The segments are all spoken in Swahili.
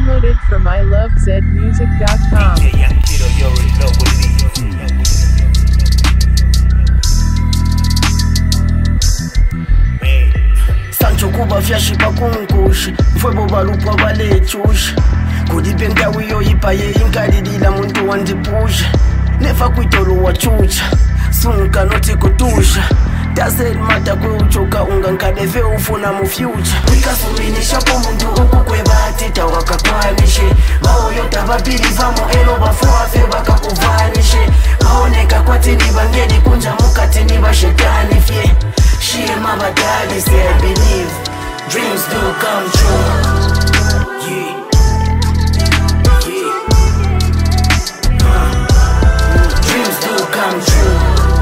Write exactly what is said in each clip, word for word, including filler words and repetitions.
Downloaded from I love zed music dot com. D J Young Kiddo, you already know what it is. Sancho kuba fyashi pakunkushi mfwebo balupwa balechusha kudipenda wiyo ipaye inkadidila muntu wandipusha nefa kuitolo wachucha sunka noti kutusha doesn't matter kwe uchoka unga nkadeve ufuna mu future wikasuminisha po muntu uku kwebatita wakakwanishe baoyota babili vamo elo bafuafe bakakuvanishe baoneka kwatini bangeli kunja mukatini bashetani fye Shit, my daddy say I believe dreams do come true. Yeah, yeah. Uh, dreams do come true.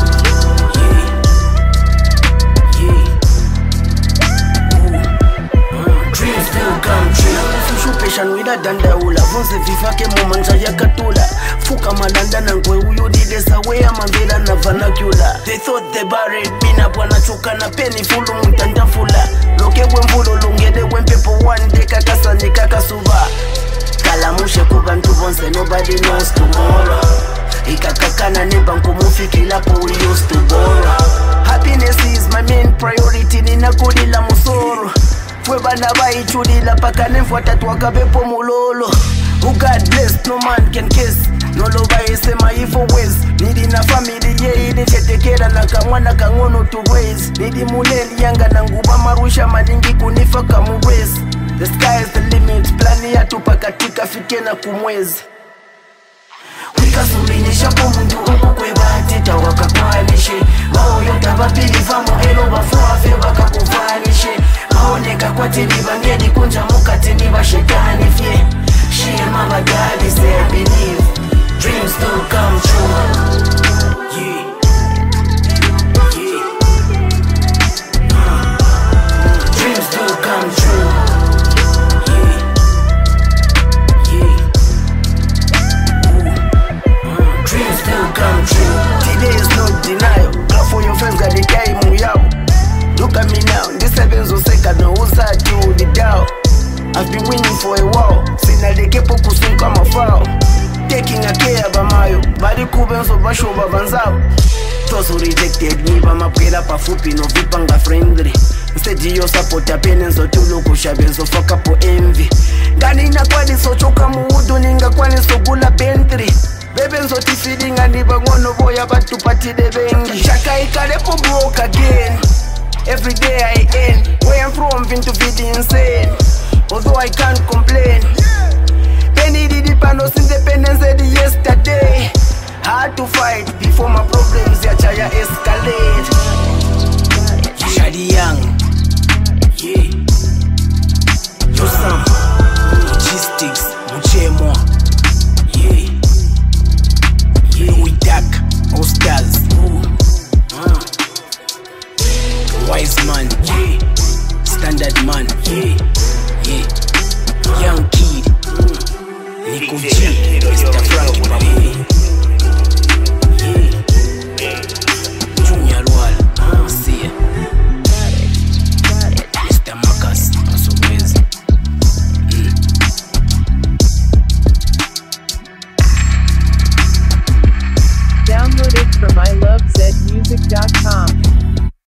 Yeah, yeah. Ooh. Uh, dreams do come true. Fushupeshan wida danda ula vonse vifake momanja yakatula. Fuka malanda na ngwe uyu didesa wea mambela na vernacular. They thought they buried me na bwana chuka na peni fulu mutandafula. Loke wemvulo lungede wempepo one day kakasa ni kakasuba. Kalamushe kubantu bonse nobody knows tomorrow. Ikakakana neba nkumufiki lapo we used to borrow. Happiness is my main priority nina kudila musoro. Fwe bana baichudila paka nemfuata tuwaka bepo mulolo. Who God bless, no man can kiss. No love I say my evil ways. Nidi na family ye ili chetekera na kamwana kangono to raise. Nidi muleli yanga na nguba marusha maningi kunifa kamu race. The sky is the limit, plani ya tupakatika fike na kumwezi. Wikasuminisha po mundu uku kwebatita wakakwanishe baoyota babili vamo elo bafuafe bakakuvanishe baoneka kwatini bangeli kunja mukatini bashetani fye Shit, my daddy say I believe dreams do come true. Yeah, yeah. Uh, dreams do come true. Yeah, yeah. Ooh. Uh, dreams do come true. Today is no denial. Clap for your friends, got the guy muyao. Look at me now, this seven's so second, no side to the doubt. I've been winning for a while. Sina lekepo kusunka mafao. Taking a care ba mayo. Bali kubenzo basho babanzao. Toso rejected me ba mapela pafupi no vipanga friendly. Instead yo support ya penenzo tulo kushabenzo fuck up envy. Gani na kwani so choka muudu ninga kwani so gula Bentley. Bebenzo ti feeding and iba ngono boya batu pati de bengi. Shaka ikale po broke again. Every day I end. Where I'm from into feeding insane. Although I can't complain. Penny did it panos independence said yesterday. Hard to fight before my problems ya chaya escalate. Shadi Young. Yeah. Do some logistics. Muchemo. Yeah. Yeah. Louis Duck. Hostels. Uh. Wise man. Yeah. Standard man. Yeah. Yeah. Young Kid, mm. Nico G, Mister Frankie, baby.